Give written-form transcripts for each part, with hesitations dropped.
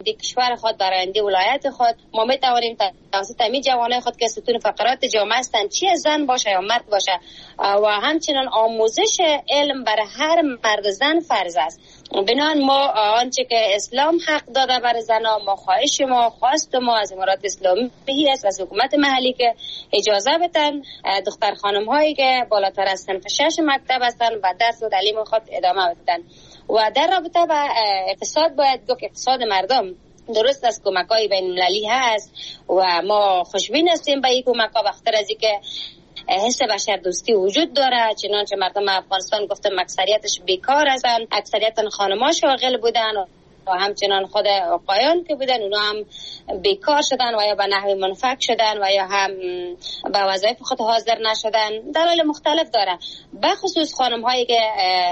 آینده کشور خود، برای آینده ولایت خود ما میتوانیم توسط همین جوانای خود که ستون فقرات جامعه هستند، چه زن باشه یا مرد باشه، و همچنین آموزش علم برای هر مرد زن فرض است. بنابراین ما آنچه که اسلام حق داده بر زنان، ما خواست ما از امارات اسلامی است، از حکومت محلی که اجازه بدن دختر خانم هایی که بالاتر از صنف 6 مکتب هستند و درس و تعلیم خود ادامه بدن. و در رابطه با اقتصاد باید گفت اقتصاد مردم درست از کمک‌های بین‌المللی هست و ما خوشبین هستیم به این کمک‌ها، بخاطر از اینکه حس بشردوستی وجود داره. چنانچه مردم افغانستان گفتم اکثریتش بیکار هستند، اکثریت خانم‌ها شاغل بودن و همچنان خود آقایان که بودن اونا هم بیکار شدن و یا به نحو منفک شدن و یا هم به وظایف خود حاضر نشدن. دلایل مختلف داره. بخصوص خانم هایی که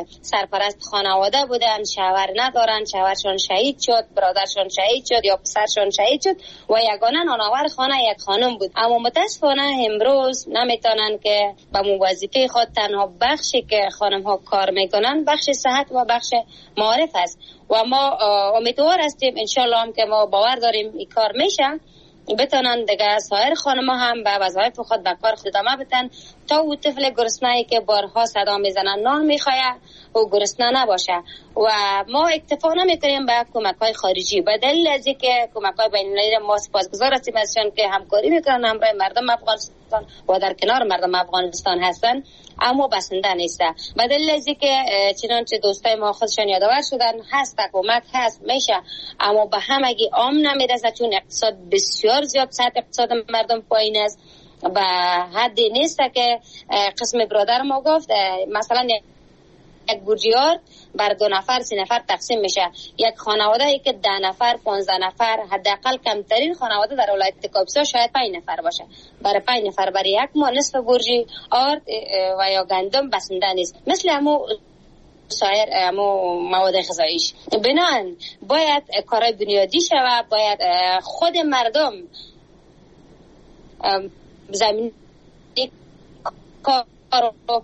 سرپرست خانواده بودن، شوهر ندارن، شوهرشون شهید شد، برادرشون شهید شد یا پسرشون شهید شد و یگانه نانآور خانه یک خانم بود. اما متاسفانه امروز نمیتونن که به وظیفه خود تنها بخشی که خانم ها کار میکنن بخش صحت و بخش معارف است و ما امیدوار هستیم انشالله هم که ما باور داریم این کار میشه، بتونن دیگه سایر خانم هم به وظایف خود به کار خود ادامه بدن تا او طفل گرسنه‌ای که بارها صدا میزنن نان میخواه و گرسنه نباشه. و ما اکتفا نمیکنیم به کمک‌های خارجی، به دلیل از اینکه کمک‌های بین‌المللی ما سپاسگزار هستیم ازشان که همکاری میکنن همراه مردم افغانستان و در کنار مردم افغانستان هستن، اما بسنده نیسته. به دلیل از اینکه چنانچه دوستای ما خودشان یادآور شدن هست کمک هست میشه، اما به همگی عام نمیرسه، چون اقتصاد بسیار زیاد سطح اقتصاد مردم پایین است. به حدی نیست که قسم برادر ما گفت مثلا یک بورژیار بر 2 نفر 3 نفر تقسیم میشه، یک خانواده ای که 10 نفر 15 نفر، حداقل کمترین خانواده در ولایت کاپیسا شاید 5 نفر باشه، برای 5 نفر برای یک ماه نصف بورژی آرد و یا گندم بسنده نیست، مثل همو سایر همو مواد غذاییش. بنان باید کارهای بنیادی شود، باید خود مردم زمین کار رو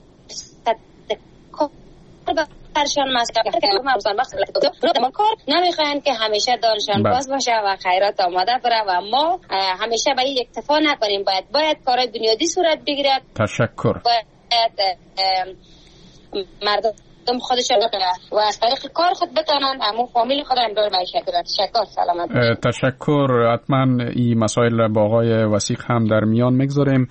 برشان مصرف کنند. کار نمیخواین که همیشه دانشان باز باشه و خیرات آماده بره و ما همیشه به این اکتفا نکنیم. باید کارهای بنیادی صورت بگیرد. تشکر. باید مردم خودشان و از طریق کار خود بتانند همون فامیل خود امرار معیشت کنند. تشکر. سلامت. تشکر. حتما این مسائل با آقای وثیق هم در میان میگذاریم.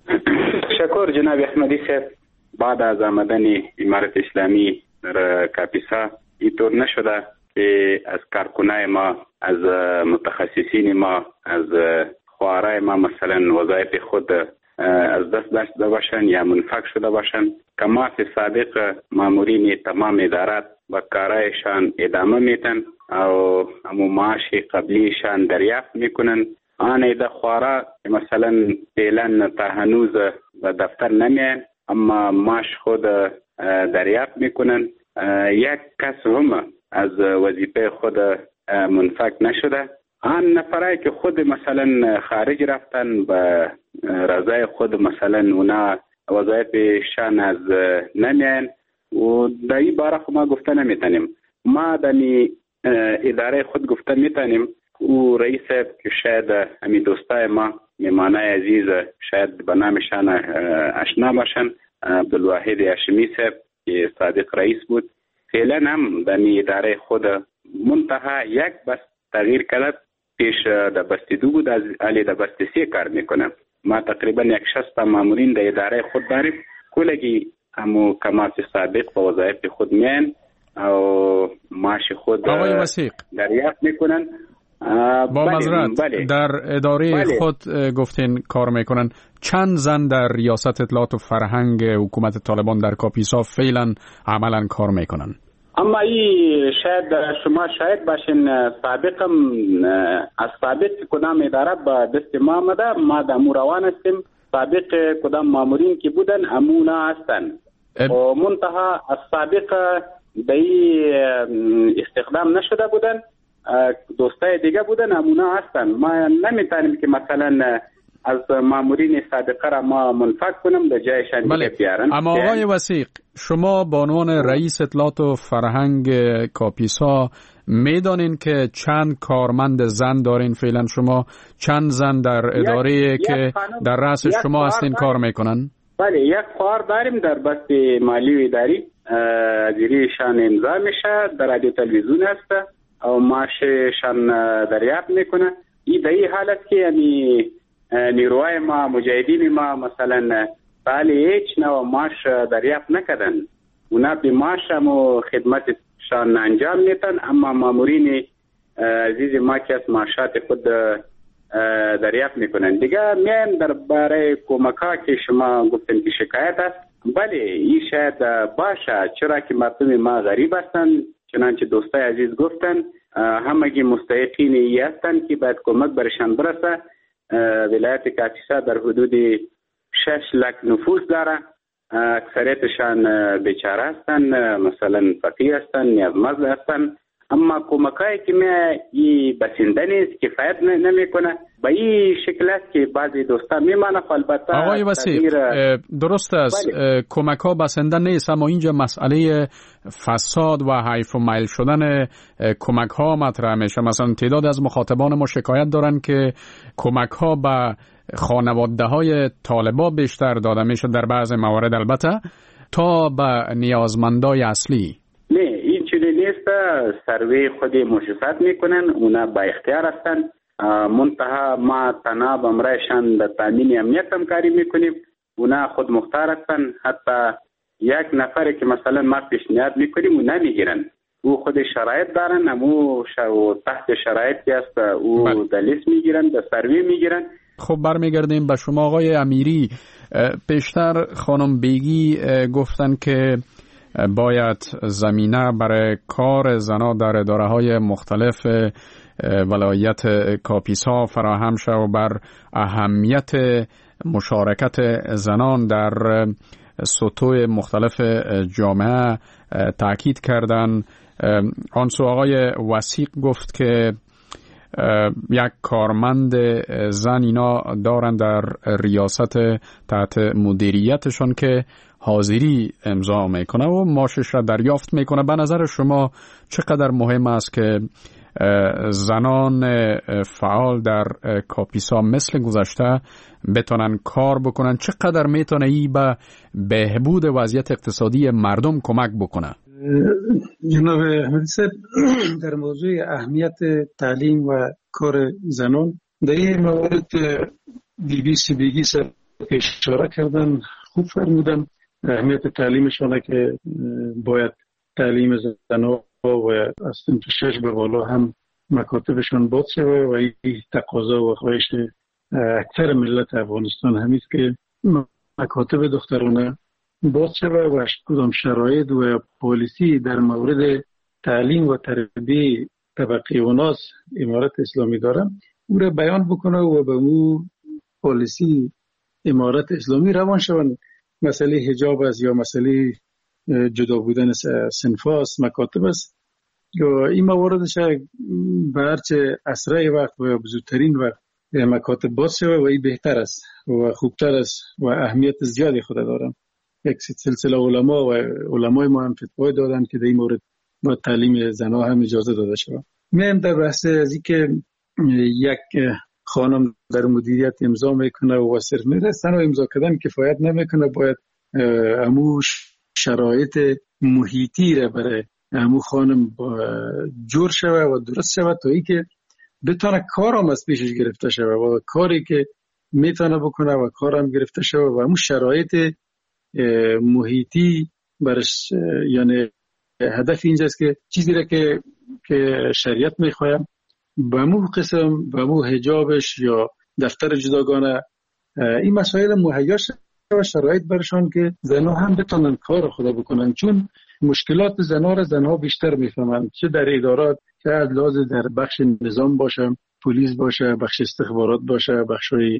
تشکر جناب احمدی صاحب. بعد از آمدن امارت اسلامی در کاپیسا اینطور نشده که از کارکنای ما، از متخصصین ما، از خوارای ما مثلا وظایف خود از دست داشته باشن یا منفک شده باشن. کماف سابق مامورین تمام ادارات با کارایشان ادامه میتن او همو معاش قبلیشان دریافت میکنن. آن ایده خوارا مثلا فعلا تا هنوز به دفتر نمیان اما معاش خود دریافت میکنن. یک کس هم از وظیفه خود منفک نشده. آن نفرایی که خود مثلا خارج رفتن به رضای خود مثلا اونا وظایفشان از نمیان و در این باره ما گفته نمیتونیم. ما در اداره خود گفته میتونیم او رئیس که شاید همین دوستای ما میمانای عزیز شاید به نامشان آشنا باشن، عبدالواحد هاشمی صاحب که صادق رئیس بود، فعلا هم در اداره خود منتها یک بس تغییر کرد. پیش در بسته 2 بود، از علی در بسته 3 کار میکنم. ما تقریبا 160 مامورین در اداره خود داریم. کلگی همو کماس سابق با وظایف خود میان او معاش خود دریافت میکنن. با معذرت در اداره خود گفتین کار میکنن. چند زن در ریاست اطلاعات و فرهنگ حکومت طالبان در کاپیسا فعلا عملا کار میکنن؟ اما این شاید شما شاید باشین سابقم از سابق کدام اداره به دست ما آمده، ما در روان هستیم. سابق کدام مامورین که بودن همونا هستن و منتها از سابق به استخدام نشده بودن، دوستای دیگه بودن همونا هستن. ما نمیتونیم که مثلا از مامورین صادقه را ما منفک کنم در جایشان دیگه بیارن. اما آقای وثیق، شما به عنوان رئیس اطلاعات و فرهنگ کاپیسا میدانین که چند کارمند زن دارین؟ فعلا شما چند زن در اداره که در رأس شما هستین کار میکنن؟ بله، یک خواهر داریم در بست مالی و اداری، زیریشان امضا میشه، در رادیو تلویزیون هست و معاششان دریافت میکنه. این در این حالت که یعنی نیروهای ما، مجاهدین ما مثلا بله هیچ نوع معاش دریافت نکردن، اونا به معاش و خدمتشان انجام میتن، اما مامورین عزیز ما که از معاشات خود دریافت میکنن. دیگه میایم در برای کمک‌ها که شما گفتن که شکایت است، بله این شاید باشه، چرا که مردم ما غریب هستن، چنانچه دوستای عزیز گفتن همگی مستحقین ای هستن که باید کمک برشان برسه. ولایت کاپیسا در حدود 6 لک نفوس داره، اکثریتشان بیچاره هستن، مثلا فقیر هستن، نیازمند هستن، اما کمکایی که این بسنده نیست، کفایت نمیکنه. به این شکل است که بعضی دوستان میمانه. البته آقای وثیق درست است، کمک ها بسنده نیست، اما اینجا مسئله فساد و حیف و میل شدن کمک ها مطرح میشه. مثلا تعداد از مخاطبان ما شکایت دارن که کمک ها به خانواده های طالبا بیشتر داده میشه در بعض موارد، البته تا به نیازمندای اصلی. نه این چیزی نیست، سروی خودی مؤسسات میکنن، اونا با اختیار هستن، منتها ما تنها به امرایشان در تامین امنیت هم کاری میکنیم، اونا خود مختار هستن. حتی یک نفری که مثلا ما پیشنهاد میکنیم اونا میگیرن، او خود شرایط دارن، امو تحت شرایطی است او دلیس میگیرن، در سروی میگیرن. خب برمیگردیم به شما آقای امیری. پیشتر خانم بیگی گفتن که باید زمینه برای کار زنان در اداره‌های مختلف ولایت کاپیسا فراهم شد و بر اهمیت مشارکت زنان در سطوح مختلف جامعه تاکید کردن. آنسو آقای وثیق گفت که یک کارمند زن اینا دارن در ریاست تحت مدیریتشون که حاضری امضا میکنه و معاشش را دریافت میکنه. به نظر شما چقدر مهم است که زنان فعال در کاپیسا مثل گذشته بتونن کار بکنن؟ چقدر میتونه این به بهبود وضعیت اقتصادی مردم کمک بکنه؟ جناب احمدی صاحب در موضوع اهمیت تعلیم و کار زنان در این موارد BBC بیگی صاحب اشاره کردن، خوب فرمودن اهمیت تعلیمشانه که باید تعلیم زنان و از سنف 6 به بالا هم مکاتبشان باز شود و این تقاضا و خواهش اکثر ملت افغانستان همیست که مکاتب دخترانه باز شود و کدام شرایط و پالیسی در مورد تعلیم و تربیت طبقه اوناس امارت اسلامی دارن او را بیان بکنه و به مو پالیسی امارت اسلامی روان شوند. مسئله حجاب است یا مسئله جدا بودن صنف است، مکاتب است، یا این مواردش به هرچه اسرع وقت و زودترین وقت مکاتب باز شود و این بهتر است و خوبتر است و اهمیت زیادی خود دارن. یک سلسله علما و علمای ما هم فتوای دادن که در این مورد با تعلیم زنها هم اجازه داده شود. میم در بحث از این که یک خانم در مدیریت امضا میکنه و صرف میرسن و امضا کردن کفایت نمیکنه، باید امو شرایط محیطی را برای امو خانم جور شود و درست شود تا ای که بتونه کارم از پیشش گرفته شود و کاری که میتونه بکنه و کارم گرفته شود و امو شرایط محیطی برش، یعنی هدف اینجاست که چیزی را که شریعت میخوایم به مو قسم به مو حجابش یا دفتر جداگانه این مسائل مهیا و شرایط برشان که زنها هم بتونن کار خدا بکنن، چون مشکلات زنها بیشتر میفهمن، چه در ادارات، چه از لحاظ در بخش نظام باشه، پلیس باشه، بخش استخبارات باشه، بخشای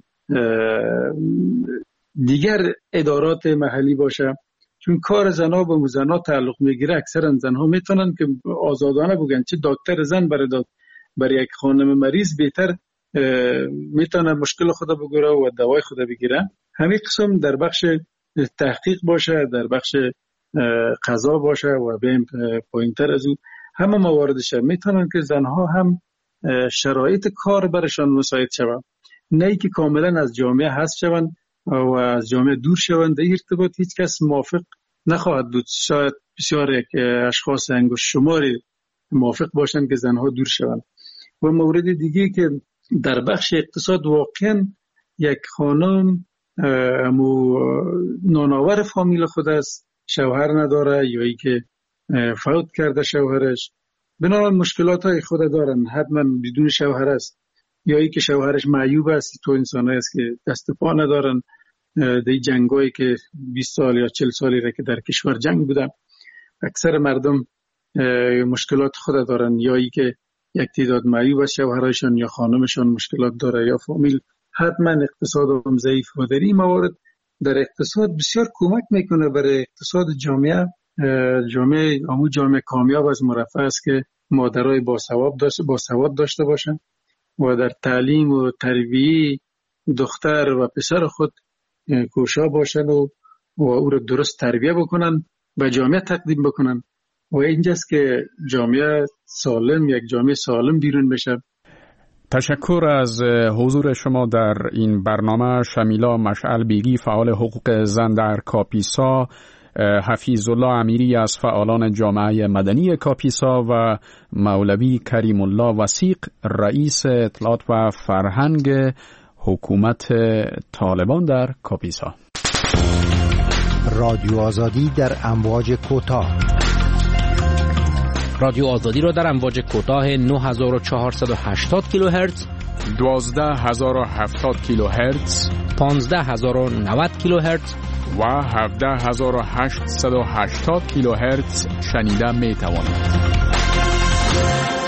دیگر ادارات محلی باشه، چون کار زنها به زنها تعلق میگیره. اکثرا زنها میتونن که آزادانه بگن، چه دکتر زن برای یک خانم مریض بهتر میتونه مشکل خود بگیره و دوای خود بگیره. همین قسم در بخش تحقیق باشه، در بخش قضا باشه و بیم پایینتر از اون همه مواردش میتونن که زنها هم شرایط کار برشان مساعد شوند، نه ای که کاملا از جامعه حذف شوند و از جامعه دور شوند. در ارتباط هیچ کس موافق نخواهد بود. شاید بسیار اشخاص انگشت شماری موافق باشند که زنها دور شوند. و مورد دیگه که در بخش اقتصاد واقعا یک خانم نانآور فامیل خود است، شوهر نداره یا ای که فوت کرده شوهرش، بنابراین مشکلات های خود دارن، حتما بدون شوهر است، یا ای که شوهرش معیوب است. تو انسان هست که دست پا ندارن، در جنگایی که 20 سال یا 40 سالی را که در کشور جنگ بودن، اکثر مردم مشکلات خود دارن، یا ای که یک تعداد معیوب است شوهرشان یا خانمشان مشکلات داره یا فامیل. حتما اقتصاد هم ضعیف و در این موارد در اقتصاد بسیار کمک میکنه برای اقتصاد جامعه. جامعه کامیاب از مرفه است که مادرای باسواد داشته باشن و در تعلیم و تربیه دختر و پسر خود کوشا باشن و او را درست تربیه بکنن و جامعه تقدیم بکنن و اینجاست که جامعه سالم، یک جامعه سالم بیرون بشه. تشکر از حضور شما در این برنامه. شمیلا مشعل بیگی، فعال حقوق زن در کاپیسا، حفیظ الله امیری از فعالان جامعه مدنی کاپیسا و مولوی کریم الله وثیق، رئیس اطلاعات و فرهنگ حکومت طالبان در کاپیسا. رادیو آزادی در امواج کوتاه. رادیو آزادی را در امواج کوتاه 9480 کیلوهرتز، 12070 کیلوهرتز، 15090 کیلوهرتز و 17880 کیلوهرتز شنیده می توانید.